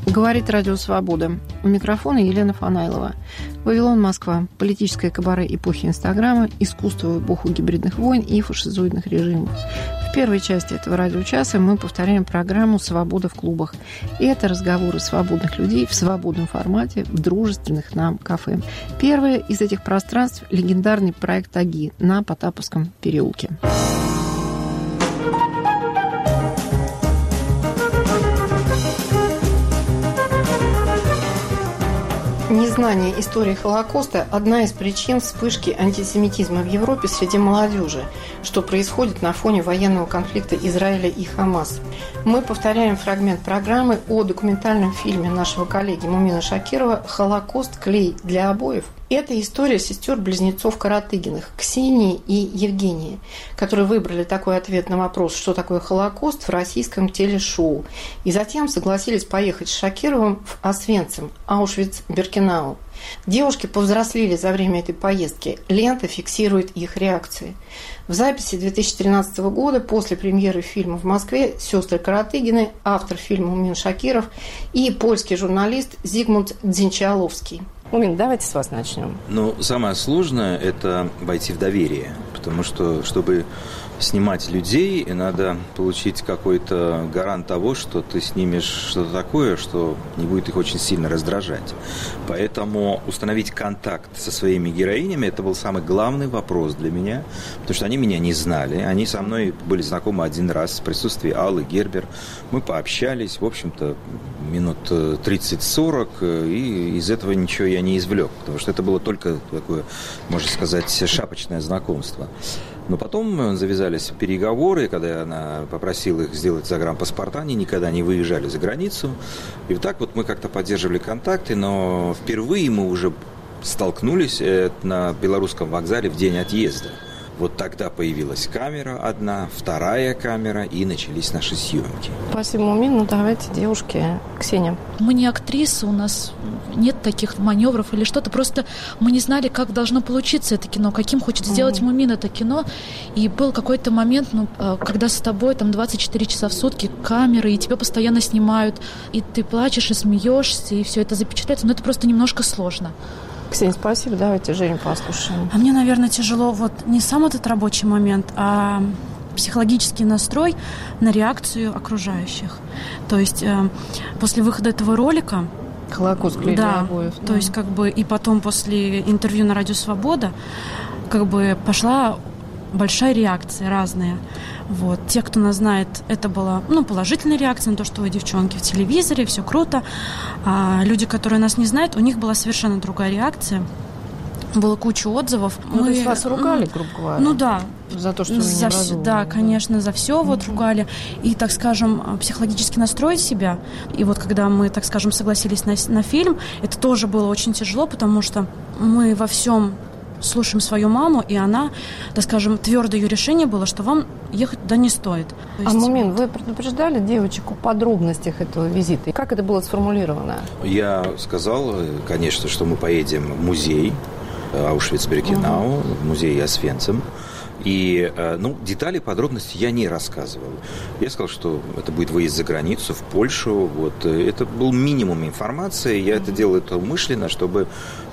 Говорит Радио Свобода. У микрофона Елена Фанайлова. Вавилон, Москва. Политическое кабаре эпохи Инстаграма, искусство в эпоху гибридных войн и фашизоидных режимов. В первой части этого радиочаса мы повторяем программу «Свобода в клубах». И это разговоры свободных людей в свободном формате, в дружественных нам кафе. Первое из этих пространств – легендарный проект «Аги» на Потаповском переулке. Незнание истории Холокоста – одна из причин вспышки антисемитизма в Европе среди молодежи, что происходит на фоне военного конфликта Израиля и Хамас. Мы повторяем фрагмент программы о документальном фильме нашего коллеги Мумина Шакирова «Холокост. Клей для обоев». Это история сестер-близнецов Каратыгиных, Ксении и Евгении, которые выбрали такой ответ на вопрос, что такое Холокост, в российском телешоу. И затем согласились поехать с Шакировым в Освенцим, Аушвиц-Биркенау. Девушки повзрослели за время этой поездки. Лента фиксирует их реакции. В записи 2013 года, после премьеры фильма в Москве, сестры Каратыгины, автор фильма Мумин Шакиров и польский журналист Зигмунд Дзинчаловский. Мумин, давайте с вас начнем. Самое сложное – это войти в доверие, потому что, чтобы снимать людей, надо получить какой-то гарант того, что ты снимешь что-то такое, что не будет их очень сильно раздражать. Поэтому установить контакт со своими героинями – это был самый главный вопрос для меня, потому что они меня не знали. Они со мной были знакомы один раз в присутствии Аллы Гербер. Мы пообщались, в общем-то, минут 30-40, и из этого ничего я не извлек, потому что это было только такое, можно сказать, шапочное знакомство. Но потом завязались переговоры, когда она попросила их сделать загранпаспорта, они никогда не выезжали за границу. И вот так вот мы как-то поддерживали контакты, но впервые мы уже столкнулись на Белорусском вокзале в день отъезда. Вот тогда появилась камера одна, вторая камера, и начались наши съемки. Спасибо, Мумин. Давайте, девушки. Ксения. Мы не актрисы, у нас нет таких маневров или что-то. Просто мы не знали, как должно получиться это кино, каким хочет сделать Мумин это кино. И был какой-то момент, когда с тобой 24 часа в сутки камеры, и тебя постоянно снимают, и ты плачешь и смеешься, и все это запечатляется. Но это просто немножко сложно. Ксения, спасибо. Давайте Женю послушаем. А мне, наверное, тяжело не сам этот рабочий момент, а психологический настрой на реакцию окружающих. То есть после выхода этого ролика... Холокост клей для обоев. То есть и потом после интервью на Радио Свобода пошла большая реакция, разная. Те, кто нас знает, это была положительная реакция на то, что вы, девчонки, в телевизоре, все круто. А люди, которые нас не знают, у них была совершенно другая реакция. Было куча отзывов. То есть вас ругали, грубо говоря? Да. За то, что вы не разумны. Да, конечно, за все ругали. И, так скажем, психологически настроить себя. И когда мы, так скажем, согласились на фильм, это тоже было очень тяжело, потому что мы во всем слушаем свою маму, и она, так скажем, твердое ее решение было, что вам ехать туда не стоит. Мумин, вы предупреждали девочек о подробностях этого визита? И как это было сформулировано? Я сказал, конечно, что мы поедем в музей Аушвиц-Биркенау, в музей Освенцим. И, детали, подробности я не рассказывал. Я сказал, что это будет выезд за границу, в Польшу. Это был минимум информации. Я это делал умышленно, чтобы,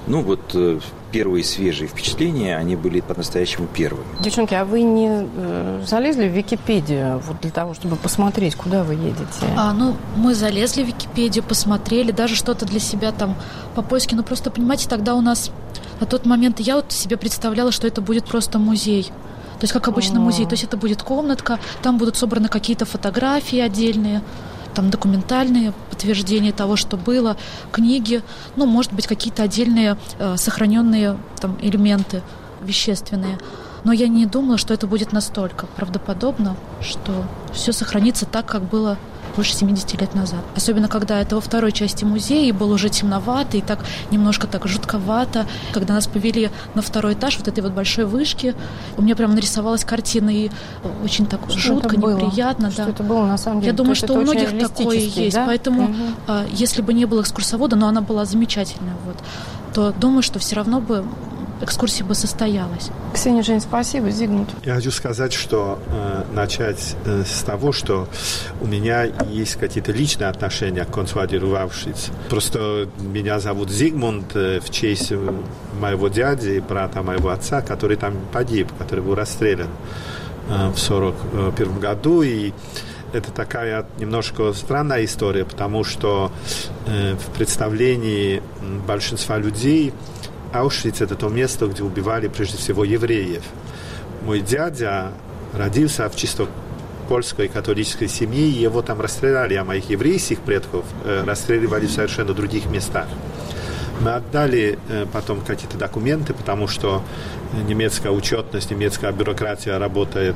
первые свежие впечатления, они были по-настоящему первыми. Девчонки, а вы не залезли в Википедию для того, чтобы посмотреть, куда вы едете? Мы залезли в Википедию, посмотрели, даже что-то для себя по поиске. Просто, понимаете, тогда у нас на тот момент я себе представляла, что это будет просто музей. То есть, как обычно, музей. То есть, это будет комнатка, там будут собраны какие-то фотографии отдельные, документальные подтверждения того, что было, книги, может быть, какие-то отдельные сохраненные элементы вещественные. Но я не думала, что это будет настолько правдоподобно, что все сохранится так, как было больше 70 лет назад. Особенно, когда это во второй части музея, и было уже темновато, и немножко жутковато. Когда нас повели на второй этаж этой большой вышки, у меня прям нарисовалась картина, и очень так жутко, неприятно. Что это было, на самом деле? Я думаю, что у многих такое есть. Да? Поэтому, если бы не было экскурсовода, но она была замечательная, то думаю, что все равно бы экскурсия бы состоялась. Ксения, Жень, спасибо. Зигмунд. Я хочу сказать, что начать с того, что у меня есть какие-то личные отношения к концлагерю в Аушвиц. Просто меня зовут Зигмунд в честь моего дяди и брата моего отца, который там погиб, который был расстрелян в 1941 году. И это такая немножко странная история, потому что в представлении большинства людей Аушвиц – это то место, где убивали прежде всего евреев. Мой дядя родился в чисто польской католической семье, и его там расстреляли, а моих еврейских предков расстреливали в совершенно других местах. Мы отдали потом какие-то документы, потому что немецкая учетность, немецкая бюрократия работает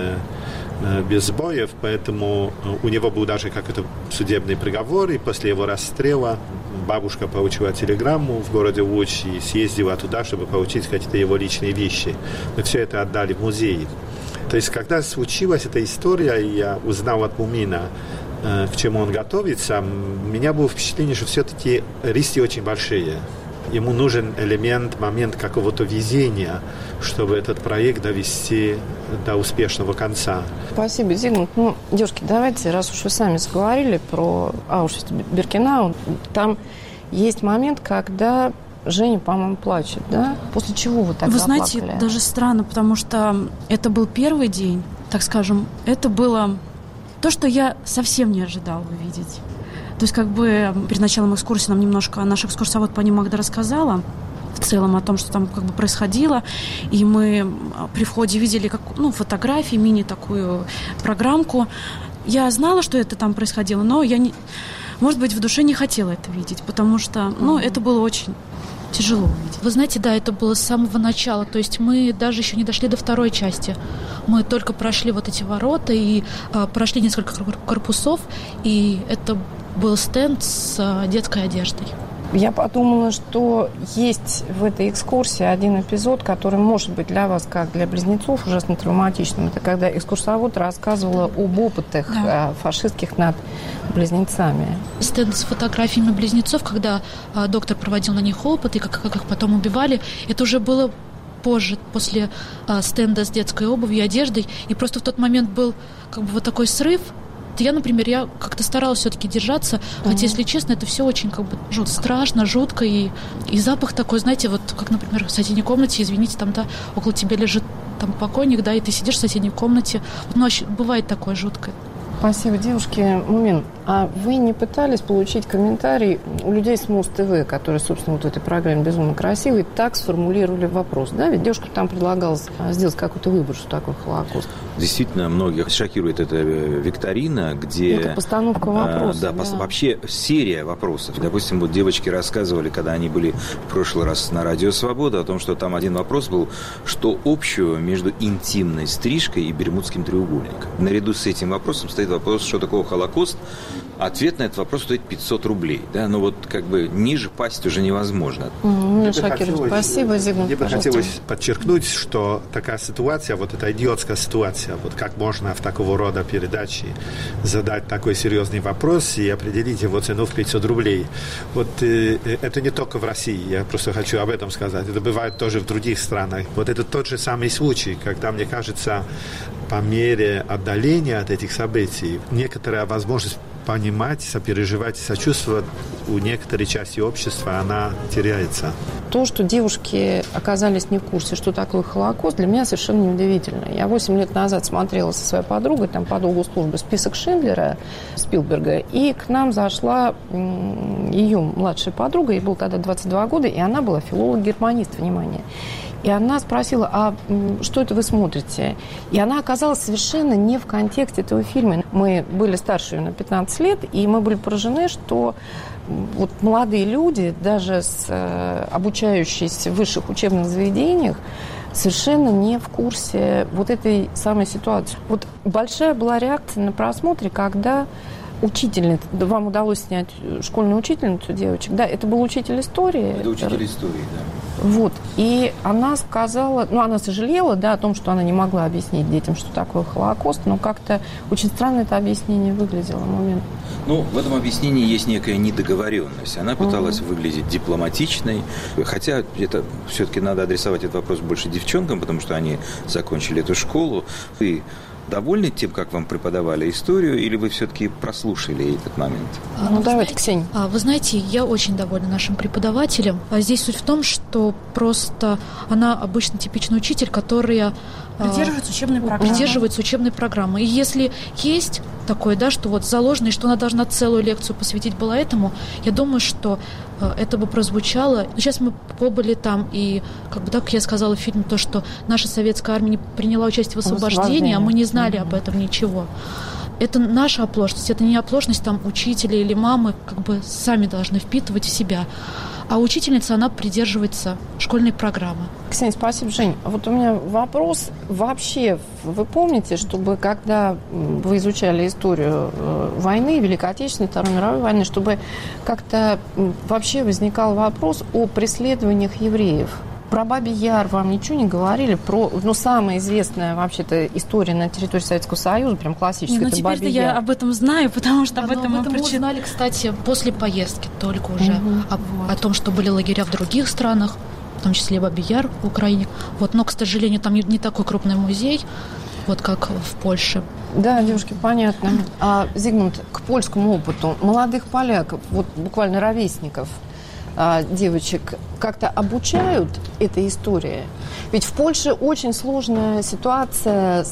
без сбоев, поэтому у него был даже какой-то судебный приговор, и после его расстрела бабушка получила телеграмму в городе Луч и съездила туда, чтобы получить какие-то его личные вещи. Мы все это отдали в музей. То есть, когда случилась эта история, и я узнал от Мумина, к чему он готовится, у меня было впечатление, что все-таки риски очень большие. Ему нужен момент какого-то везения, чтобы этот проект довести до успешного конца. Спасибо, Зигмунд. Девушки, давайте, раз уж вы сами заговорили про Аушвиц-Биркенау, там есть момент, когда Женя, по-моему, плачет, да? После чего вы так заплакали? Вы знаете, даже странно, потому что это был первый день, так скажем, это было то, что я совсем не ожидала увидеть. То есть, перед началом экскурсии нам немножко наш экскурсовод Пани Магда рассказала в целом о том, что там происходило. И мы при входе видели фотографии, мини-такую программку. Я знала, что это там происходило, но я, может быть, в душе не хотела это видеть, потому что, это было очень тяжело увидеть. Вы знаете, да, это было с самого начала. То есть мы даже еще не дошли до второй части. Мы только прошли вот эти ворота и прошли несколько корпусов, и это был стенд с детской одеждой. Я подумала, что есть в этой экскурсии один эпизод, который может быть для вас, как для близнецов, ужасно травматичным. Это когда экскурсовод рассказывала об опытах фашистских над близнецами. Стенд с фотографиями близнецов, когда доктор проводил на них опыт, и как их потом убивали, это уже было позже, после стенда с детской обувью и одеждой. И просто в тот момент был вот такой срыв. Я, например, как-то старалась все-таки держаться, хотя, если честно, это все очень страшно, жутко, и запах такой, знаете, вот как, например, в соседней комнате, извините, там, да, около тебя лежит там покойник, да, и ты сидишь в соседней комнате. Бывает такое жуткое. Спасибо, девушки. Мумин, а вы не пытались получить комментарий у людей с Муз-ТВ, которые, собственно, в этой программе «Безумно красивый», так сформулировали вопрос, да? Ведь девушка там предлагалась сделать какой-то выбор, что такое Холокост. Действительно, многих шокирует эта викторина, где... Это постановка вопросов. Да, вообще серия вопросов. Допустим, вот девочки рассказывали, когда они были в прошлый раз на Радио Свобода, о том, что там один вопрос был, что общего между интимной стрижкой и бермудским треугольником. Наряду с этим вопросом стоит вопрос, что такое Холокост. Ответ на этот вопрос стоит 500 рублей. Да? Ниже пасть уже невозможно. Спасибо, Зигмунд. Мне бы хотелось подчеркнуть, что такая ситуация, эта идиотская ситуация, как можно в такого рода передаче задать такой серьезный вопрос и определить его цену в 500 рублей. Это не только в России, я просто хочу об этом сказать. Это бывает тоже в других странах. Это тот же самый случай, когда, мне кажется, по мере отдаления от этих событий, некоторая возможность понимать, сопереживать и сочувствовать у некоторой части общества, она теряется. То, что девушки оказались не в курсе, что такое Холокост, для меня совершенно неудивительно. Я 8 лет назад смотрела со своей подругой, там по долгу службы, список Шиндлера Спилберга, и к нам зашла ее младшая подруга, ей было тогда 22 года, и она была филолог-германист, внимание. И она спросила, а что это вы смотрите? И она оказалась совершенно не в контексте этого фильма. Мы были старше ее на 15 лет, и мы были поражены, что молодые люди, даже обучающиеся в высших учебных заведениях, совершенно не в курсе этой самой ситуации. Большая была реакция на просмотре, когда учительница, вам удалось снять школьную учительницу девочек, да, это был учитель истории? Это учитель истории, да. Вот. И она сказала, она сожалела, да, о том, что она не могла объяснить детям, что такое Холокост, но как-то очень странно это объяснение выглядело в момент. В этом объяснении есть некая недоговоренность. Она пыталась выглядеть дипломатичной, хотя это все-таки надо адресовать этот вопрос больше девчонкам, потому что они закончили эту школу. Вы довольны тем, как вам преподавали историю, или вы все-таки прослушали этот момент? Давайте, Ксения. Вы знаете, я очень довольна нашим преподавателем. Здесь суть в том, что просто она обычно типичный учитель, который придерживается учебной программы. И если есть такое, да, что заложено, и что она должна целую лекцию посвятить была этому, я думаю, что это бы прозвучало. Но сейчас мы побыли там, и, как я сказала в фильме, то, что наша советская армия не приняла участие в освобождении, а мы не знали об этом ничего. Это наша оплошность, это не оплошность учителя или мамы, сами должны впитывать в себя. А учительница, она придерживается школьной программы. Ксения, спасибо, Жень. Вот у меня вопрос. Вообще, вы помните, чтобы когда вы изучали историю войны, Великой Отечественной, Второй мировой войны, чтобы как-то вообще возникал вопрос о преследованиях евреев? Про Бабий Яр вам ничего не говорили? Про, самая известная вообще-то история на территории Советского Союза, прям классическая, это Бабий Яр. Я об этом знаю, потому что об этом мы узнали, кстати, после поездки только уже. О том, что были лагеря в других странах, в том числе Бабий Яр в Украине. Но, к сожалению, там не такой крупный музей, как в Польше. Да, девушки, понятно. Зигмунд, к польскому опыту молодых поляков, буквально ровесников, девочек как-то обучают этой истории? Ведь в Польше очень сложная ситуация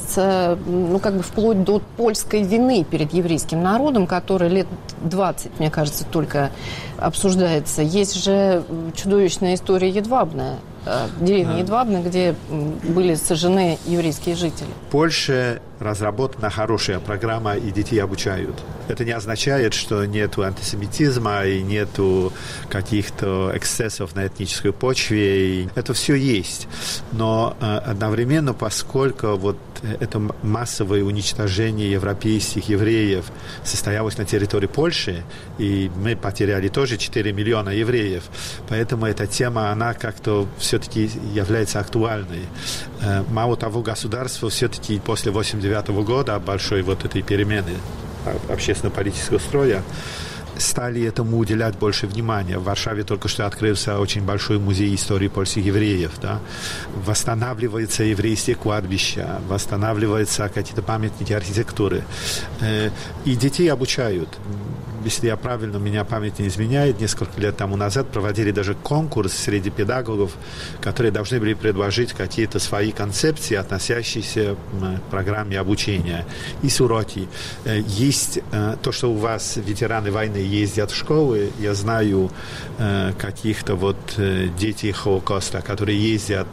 вплоть до польской вины перед еврейским народом, который лет 20, мне кажется, только обсуждается. Есть же чудовищная история Едвабная, деревня Едвабна, где были сожжены еврейские жители. В Польше разработана хорошая программа, и детей обучают. Это не означает, что нет антисемитизма и нет каких-то эксцессов на этнической почве. Это все есть. Но одновременно, поскольку это массовое уничтожение европейских евреев состоялось на территории Польши, и мы потеряли тоже 4 миллиона евреев, поэтому эта тема, она как-то все-таки является актуальной. Мало того, государство все-таки после 1989 года, большой этой перемены общественно-политического строя, стали этому уделять больше внимания. В Варшаве только что открылся очень большой музей истории польских евреев. Да? Восстанавливаются еврейские кладбища, восстанавливаются какие-то памятники архитектуры. И детей обучают. Если я правильно, меня память не изменяет, несколько лет тому назад проводили даже конкурс среди педагогов, которые должны были предложить какие-то свои концепции, относящиеся к программе обучения. И с уроки. Есть то, что у вас ветераны войны ездят в школы. Я знаю каких-то детей Холокоста, которые ездят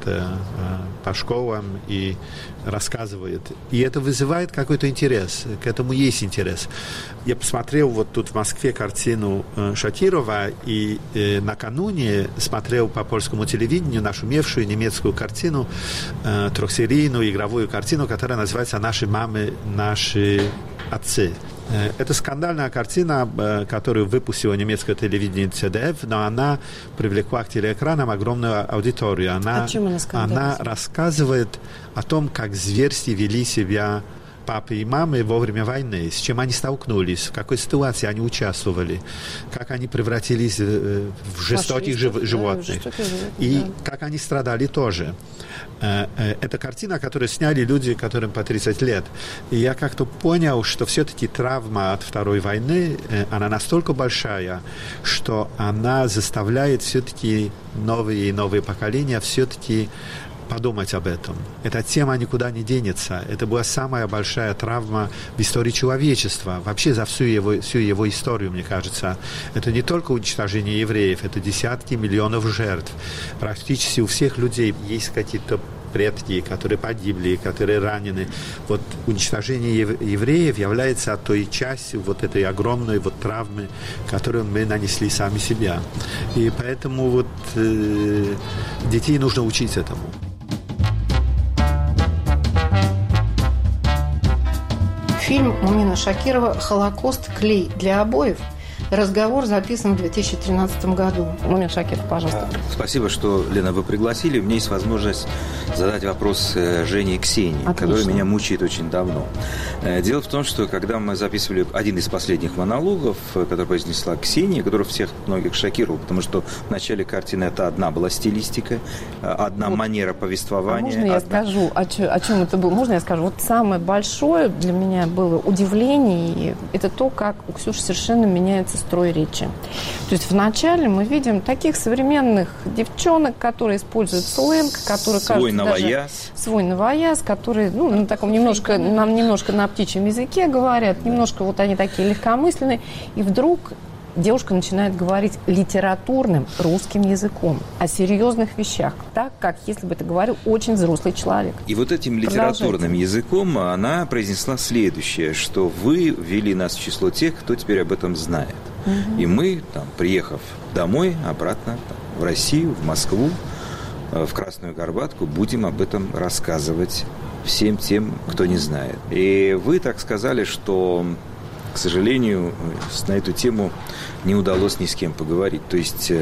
по школам и рассказывают. И это вызывает какой-то интерес. К этому есть интерес. Я посмотрел тут в Москве картину Шакирова, и накануне смотрел по польскому телевидению нашумевшую немецкую картину, трехсерийную игровую картину, которая называется «Наши мамы, наши отцы». Это скандальная картина, которую выпустила немецкое телевидение CDF, но она привлекла к телеэкранам огромную аудиторию. Она рассказывает о том, как зверски вели себя папы и мамы во время войны, с чем они столкнулись, в какой ситуации они участвовали, как они превратились в жестоких животных, и как они страдали тоже. Это картина, которую сняли люди, которым по 30 лет. И я как-то понял, что все-таки травма от Второй войны, она настолько большая, что она заставляет все-таки новые и новые поколения все-таки подумать об этом. Эта тема никуда не денется. Это была самая большая травма в истории человечества, вообще за всю его историю, мне кажется. Это не только уничтожение евреев, это десятки миллионов жертв. Практически у всех людей есть какие-то предки, которые погибли, которые ранены. Уничтожение евреев является той частью этой огромной травмы, которую мы нанесли сами себя. И поэтому детей нужно учить этому. Фильм Мумина Шакирова «Холокост. Клей для обоев» Разговор записан в 2013 году. Момент Шакиров, пожалуйста. Спасибо, что, Лена, вы пригласили. У меня есть возможность задать вопрос Жене и Ксении, Отлично. который меня мучает очень давно. Дело в том, что когда мы записывали один из последних монологов, который произнесла Ксения, который всех многих шокировал, потому что в начале картины это одна была стилистика, одна манера повествования. Можно я скажу, о чем это было? Можно я скажу? Вот самое большое для меня было удивление, это то, как у Ксюши совершенно меняется строй речи. То есть вначале мы видим таких современных девчонок, которые используют сленг, которые свой новояз, которые на таком немножко на птичьем языке говорят, немножко вот они такие легкомысленные, и вдруг девушка начинает говорить литературным русским языком о серьезных вещах, так, как если бы это говорил очень взрослый человек. И вот этим литературным языком она произнесла следующее, что вы ввели нас в число тех, кто теперь об этом знает. И мы, приехав домой, обратно в Россию, в Москву, в Красную Горбатку, будем об этом рассказывать всем тем, кто не знает. И вы так сказали, что, к сожалению, на эту тему не удалось ни с кем поговорить. То есть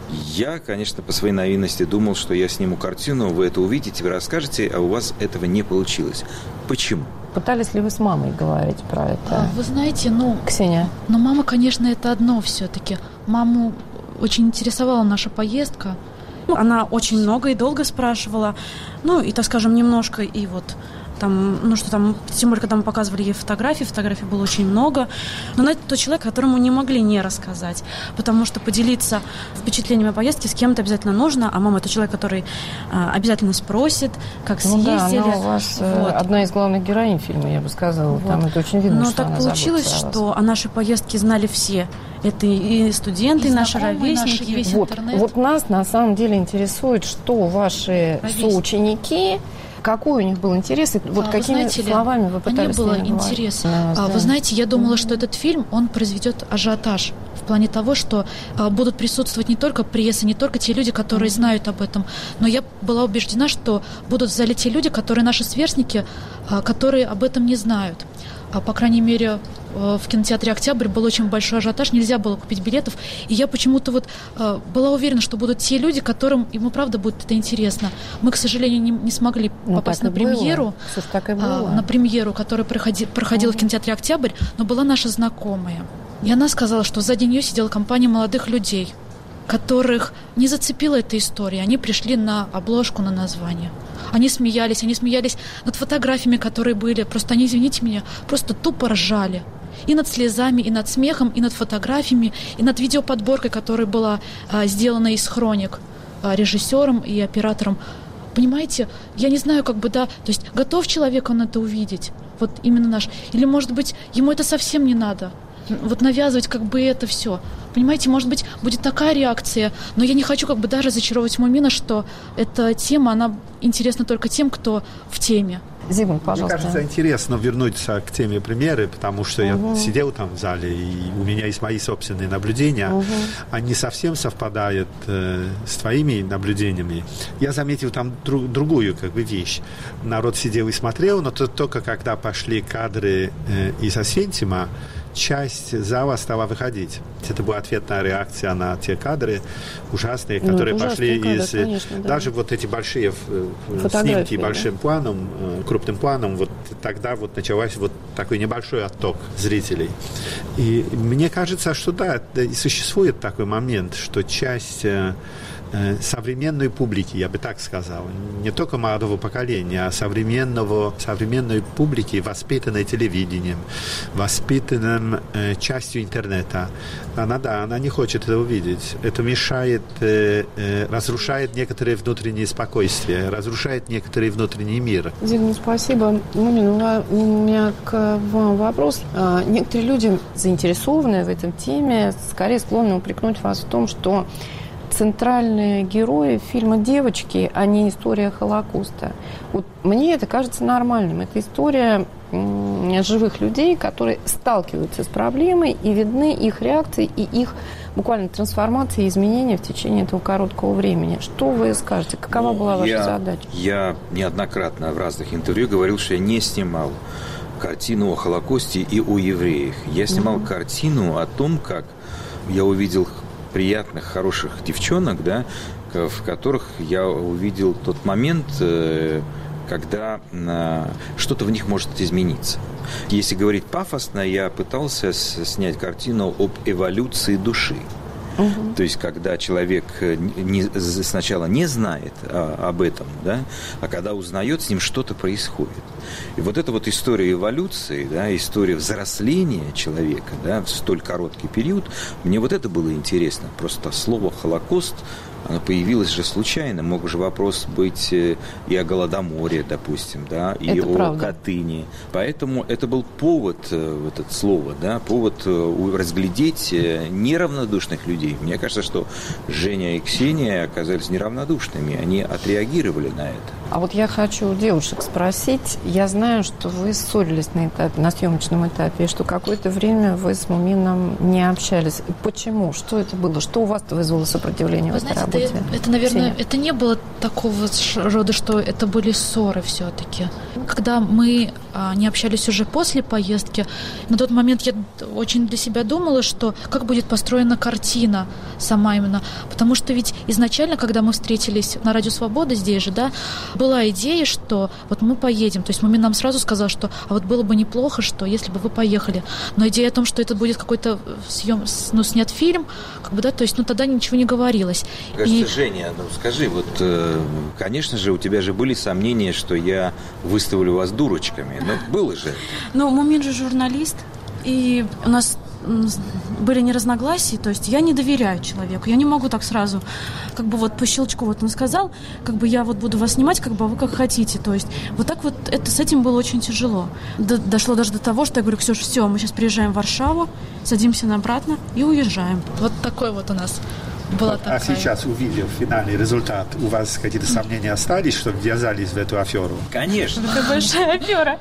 я, конечно, по своей наивности думал, что я сниму картину, вы это увидите, вы расскажете, а у вас этого не получилось. Почему? Пытались ли вы с мамой говорить про это? Вы знаете, Ксения. Но мама, конечно, это одно все-таки. Маму очень интересовала наша поездка. Она очень много и долго спрашивала, и, так скажем, немножко, и вот тем более, когда мы показывали ей фотографий было очень много. Но она тот человек, которому не могли не рассказать, потому что поделиться впечатлениями о поездке с кем-то обязательно нужно, а мама – это человек, который обязательно спросит, как съездили. Она у вас одна из главных героинь фильма, я бы сказала. Там это очень видно, что так получилось, что о нашей поездке знали все. Это и студенты, и наши ровесники. Весь интернет. Вот нас на самом деле интересует, что ваши соученики, какой у них был интерес, и какими словами вы пытались было интерес. Вы знаете, я думала, что этот фильм, он произведет ажиотаж в плане того, что будут присутствовать не только пресса, не только те люди, которые знают об этом, но я была убеждена, что будут в зале те люди, которые наши сверстники, которые об этом не знают. По крайней мере, в кинотеатре «Октябрь» был очень большой ажиотаж, нельзя было купить билетов. И я почему-то была уверена, что будут те люди, которым ему правда будет это интересно. Мы, к сожалению, не смогли попасть на премьеру. На премьеру, которая проходила в кинотеатре «Октябрь», но была наша знакомая. И она сказала, что сзади нее сидела компания молодых людей, которых не зацепила эта история. Они пришли на обложку, на название. Они смеялись над фотографиями, которые были. Просто они, извините меня, просто тупо ржали. И над слезами, и над смехом, и над фотографиями, и над видеоподборкой, которая была сделана из хроник режиссером и оператором. Понимаете, я не знаю, то есть готов человек он это увидеть, вот именно наш, или, может быть, ему это совсем не надо. Навязывать это все. Понимаете, может быть, будет такая реакция, но я не хочу даже разочаровывать Мумина, что эта тема, она интересна только тем, кто в теме. Зигмунд, пожалуйста. Мне кажется, интересно вернуться к теме примеры, потому что я сидел там в зале, и у меня есть мои собственные наблюдения. Они совсем совпадают с твоими наблюдениями. Я заметил там другую вещь. Народ сидел и смотрел, но только когда пошли кадры из Освенцима, часть зала стала выходить. Это была ответная реакция на те кадры ужасные, которые пошли из... Конечно, да. Даже эти большие снимки большим планом, крупным планом, тогда началась такой небольшой отток зрителей. И мне кажется, что существует такой момент, что часть современной публики, я бы так сказал, не только молодого поколения, а современной публики, воспитанной телевидением, воспитанной частью интернета, она не хочет это увидеть. Это мешает, разрушает некоторое внутреннее спокойствие, разрушает некоторый внутренний мир. Зигмунд, спасибо. Мумин, у меня к вам вопрос. Некоторые люди, заинтересованные в этом теме, скорее склонны упрекнуть вас в том, что центральные герои фильма «Девочки», а не история Холокоста. Мне это кажется нормальным. Это история живых людей, которые сталкиваются с проблемой, и видны их реакции и их буквально трансформации и изменения в течение этого короткого времени. Что вы скажете? Какова была ваша задача? Я неоднократно в разных интервью говорил, что я не снимал картину о Холокосте и о евреях. Я снимал картину о том, как я увидел приятных, хороших девчонок, да, в которых я увидел тот момент, когда что-то в них может измениться. Если говорить пафосно, я пытался снять картину об эволюции души. То есть, когда человек сначала не знает об этом, да, а когда узнает, с ним что-то происходит. И вот эта вот история эволюции, да, история взросления человека, да, в столь короткий период, мне вот это было интересно. Просто слово «Холокост», оно появилось же случайно. Мог же вопрос быть и о Голодоморе, допустим, да, и это о правда. Катыни. Поэтому это был повод, это слово, да, повод разглядеть неравнодушных людей. Мне кажется, что Женя и Ксения оказались неравнодушными. Они отреагировали на это. А вот я хочу у девушек спросить. Я знаю, что вы ссорились на съемочном этапе, и что какое-то время вы с Мумином не общались. Почему? Что это было? Что у вас вызвало сопротивление в этой работе? Это, наверное, это не было такого рода, что это были ссоры все-таки. Когда мы не общались уже после поездки, на тот момент я очень для себя думала, что как будет построена картина сама именно. Потому что ведь изначально, когда мы встретились на Радио Свобода здесь же, да, была идея, что вот мы поедем. То есть Мумин нам сразу сказал, что а вот было бы неплохо, что если бы вы поехали. Но идея о том, что это будет какой-то снят фильм, как бы, да, то есть, тогда ничего не говорилось. Кажется, Женя, скажи, вот, конечно же, у тебя же были сомнения, что я выставлю вас дурочками. Но было же. Мумин же журналист, и у нас были не разногласия, то есть я не доверяю человеку, я не могу так сразу, как бы вот по щелчку, вот он сказал, как бы я вот буду вас снимать, как бы вы как хотите, то есть вот так вот это с этим было очень тяжело. Дошло даже до того, что я говорю: Ксюша, все, мы сейчас приезжаем в Варшаву, садимся обратно и уезжаем. Вот такой вот у нас была такая. А сейчас, увидев финальный результат, у вас какие-то сомнения остались, что ввязались в эту аферу? Конечно. Такая большая афера.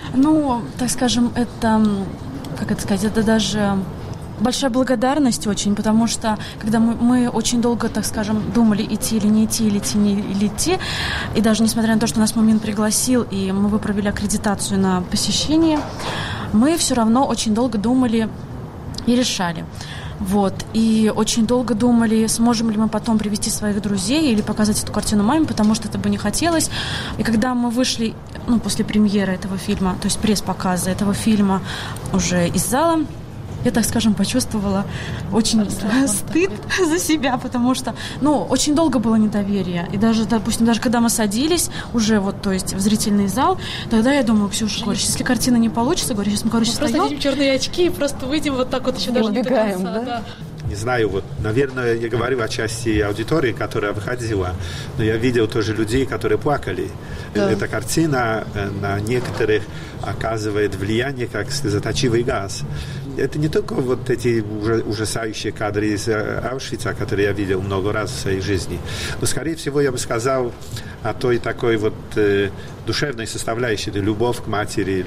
Так скажем, это, как это сказать, это даже большая благодарность очень, потому что когда мы очень долго, так скажем, думали, идти или не идти, или идти, или идти, и даже несмотря на то, что нас Мумин пригласил, и мы выправили аккредитацию на посещение, мы все равно очень долго думали и решали. Вот. И очень долго думали, сможем ли мы потом привести своих друзей или показать эту картину маме, потому что это бы не хотелось. И когда мы вышли, после премьеры этого фильма, то есть пресс-показа этого фильма уже из зала, я, так скажем, почувствовала очень стыд за себя, потому что, очень долго было недоверие. И даже, допустим, когда мы садились уже то есть в зрительный зал, тогда я думаю: Ксюша, говорю, если картина не получится, говорю, сейчас мы, просто оденем черные очки и просто выйдем вот так вот еще даже не до конца. Да? Не знаю, наверное, я говорю о части аудитории, которая выходила, но я видел тоже людей, которые плакали. Да. Эта картина на некоторых оказывает влияние, как слезоточивый газ. Это не только вот эти ужасающие кадры из Аушвица, которые я видел много раз в своей жизни, но, скорее всего, я бы сказал о той такой душевной составляющей, любовь к матери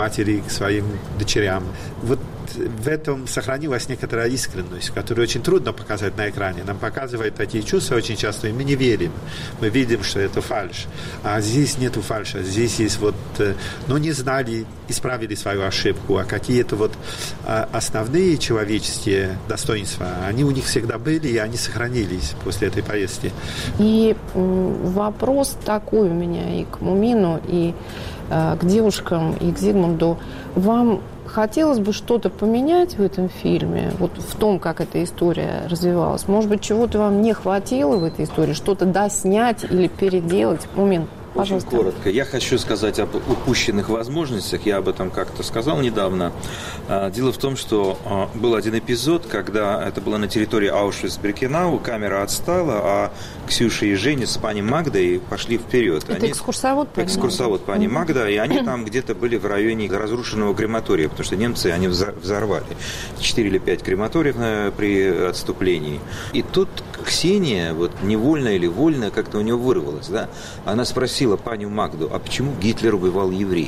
к своим дочерям. Вот в этом сохранилась некоторая искренность, которую очень трудно показать на экране. Нам показывают такие чувства очень часто, и мы не верим. Мы видим, что это фальшь. А здесь нету фальши. Здесь есть не знали, исправили свою ошибку, а какие-то основные человеческие достоинства, они у них всегда были, и они сохранились после этой поездки. И вопрос такой у меня и к Мумину, и к девушкам, и к Зигмунду. Вам хотелось бы что-то поменять в этом фильме, в том, как эта история развивалась? Может быть, чего-то вам не хватило в этой истории? Что-то доснять или переделать? Мумин, пожалуйста. Очень коротко. Я хочу сказать об упущенных возможностях. Я об этом как-то сказал недавно. Дело в том, что был один эпизод, когда это было на территории Аушвиц-Биркенау, камера отстала, а Ксюша и Женя с пани Магдой пошли вперед. Это экскурсовод пани Магда, и они там где-то были в районе разрушенного крематория, потому что немцы, они взорвали 4 или 5 крематориев при отступлении. И тут Ксения, невольно или вольно, как-то у нее вырвалось, да? Она спросила паню Магду: а почему Гитлер убивал евреев?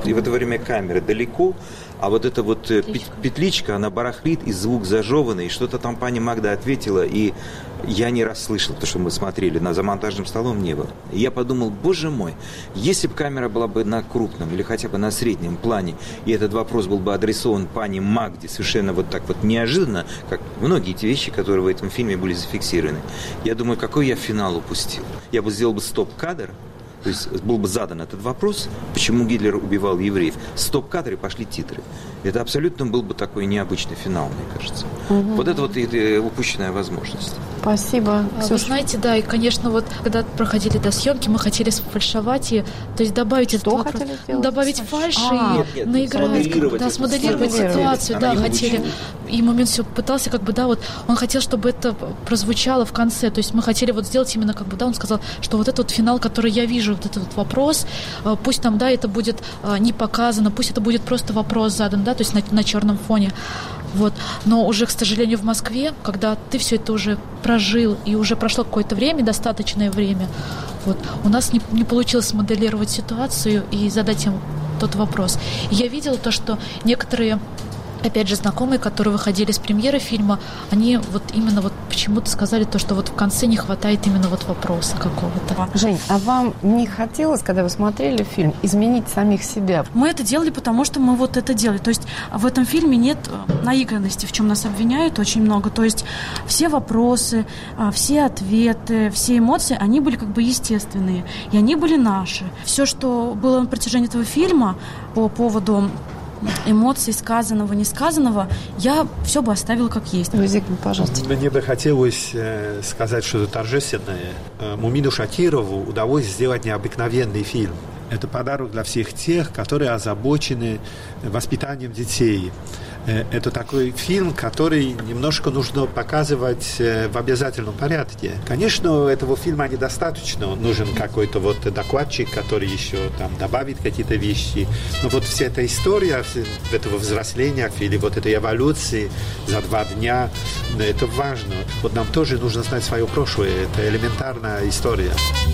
И в это время камера далеко, а вот эта вот петличка, она барахлит, и звук зажеванный, и что-то там пани Магда ответила, и я не расслышал, потому что мы смотрели, за монтажным столом не было. И я подумал, боже мой, если бы камера была бы на крупном или хотя бы на среднем плане, и этот вопрос был бы адресован пани Магде совершенно вот так вот неожиданно, как многие эти вещи, которые в этом фильме были зафиксированы, я думаю, какой я финал упустил. Я бы сделал бы стоп-кадр, то есть был бы задан этот вопрос, почему Гитлер убивал евреев. Стоп-кадр и пошли титры. Это абсолютно был бы такой необычный финал, мне кажется. Вот это вот упущенная возможность. Спасибо. Вы знаете, да, и, конечно, вот когда проходили до съемки, мы хотели сфальшивать и, то есть добавить что этот хотели вопрос, делать? добавить фальшь и наиграть, смоделировать ситуацию, да, хотели. И момент все пытался, как бы, да, вот он хотел, чтобы это прозвучало в конце, то есть мы хотели вот сделать именно, как бы, да, он сказал, что вот этот вот финал, который я вижу, вот этот вот вопрос, пусть там, да, это будет не показано, пусть это будет просто вопрос задан, да, то есть на черном фоне. Вот. Но уже, к сожалению, в Москве, когда ты все это уже прожил, и уже прошло какое-то время, достаточное время, вот, у нас не получилось смоделировать ситуацию и задать им тот вопрос. И я видела то, что некоторые, опять же, знакомые, которые выходили с премьеры фильма, они вот именно вот почему-то сказали то, что вот в конце не хватает именно вот вопроса какого-то. Жень, а вам не хотелось, когда вы смотрели фильм, изменить самих себя? Мы это делали, потому что мы вот это делали. То есть в этом фильме нет наигранности, в чем нас обвиняют очень много. То есть все вопросы, все ответы, все эмоции, они были как бы естественные. И они были наши. Все, что было на протяжении этого фильма по поводу эмоций, сказанного, несказанного, я все бы оставила как есть. Зигмунд, пожалуйста. Мне бы хотелось сказать что-то торжественное. Мумину Шакирову удалось сделать необыкновенный фильм. Это подарок для всех тех, которые озабочены воспитанием детей. Это такой фильм, который немножко нужно показывать в обязательном порядке. Конечно, этого фильма недостаточно. Нужен какой-то вот докладчик, который еще там добавит какие-то вещи. Но вот вся эта история этого взросления или вот этой эволюции за 2 дня, это важно. Вот нам тоже нужно знать свое прошлое. Это элементарная история.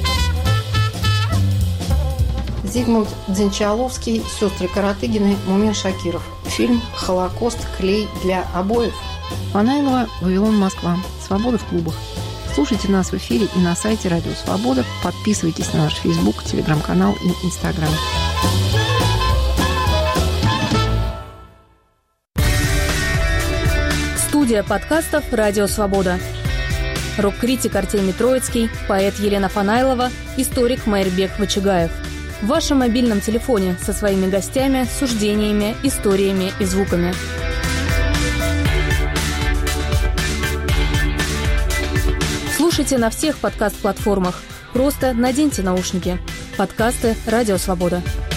Зигмунд Дзенчаловский, сестры Каратыгины, Мумин Шакиров. Фильм «Холокост. Клей для обоев». Фанайлова, Вавилон, Москва. Свобода в клубах. Слушайте нас в эфире и на сайте Радио Свобода. Подписывайтесь на наш Facebook, Телеграм-канал и Инстаграм. Студия подкастов «Радио Свобода». Рок-критик Артемий Троицкий, поэт Елена Фанайлова, историк Майрбек Вачигаев. В вашем мобильном телефоне со своими гостями, суждениями, историями и звуками. Слушайте на всех подкаст-платформах. Просто наденьте наушники. Подкасты «Радио Свобода».